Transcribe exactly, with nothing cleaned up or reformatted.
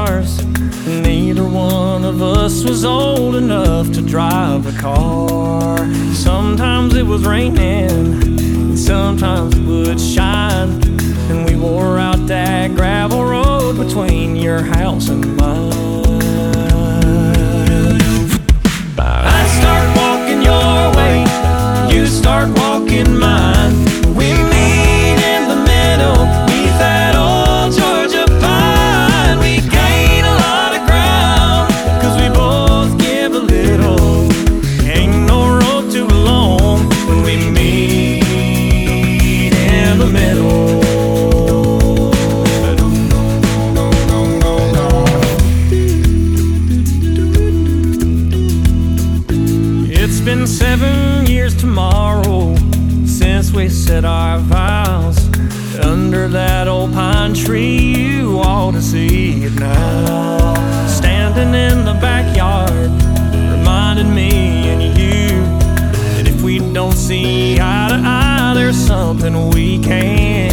cars. Neither one of us was old enough to drive a car. Sometimes it was raining, and sometimes it would shine, and we wore out that gravel road between your house and mine. I'd start walking your way, you start walking mine. We meet in the middle, neath that old Georgia pine. We gain a lot of ground, cause we both give a little. Ain't no road too long when we meet in the middle. It's been seven years tomorrow since we said our vows. Under that old pine tree, you ought to see it now. Standing in the backyard, reminding me and you that if we don't see eye to eye, there's something we can't